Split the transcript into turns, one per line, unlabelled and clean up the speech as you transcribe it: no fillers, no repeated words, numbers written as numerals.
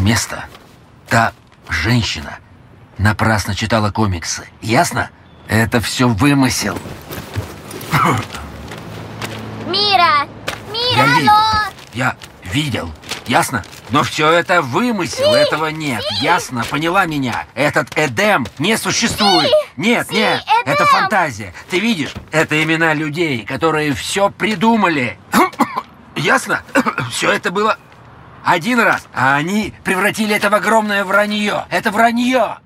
место, та женщина напрасно читала комиксы. Ясно? Это все вымысел.
Мира! Мира,
Я
алло!
Я видел. Ясно? Но все это вымысел, этого нет. Ясно? Поняла меня? Этот Эдем не существует. Нет, нет, это фантазия. Ты видишь? Это имена людей, которые все придумали. Ясно? Все это было один раз, а они превратили это в огромное вранье. Это вранье.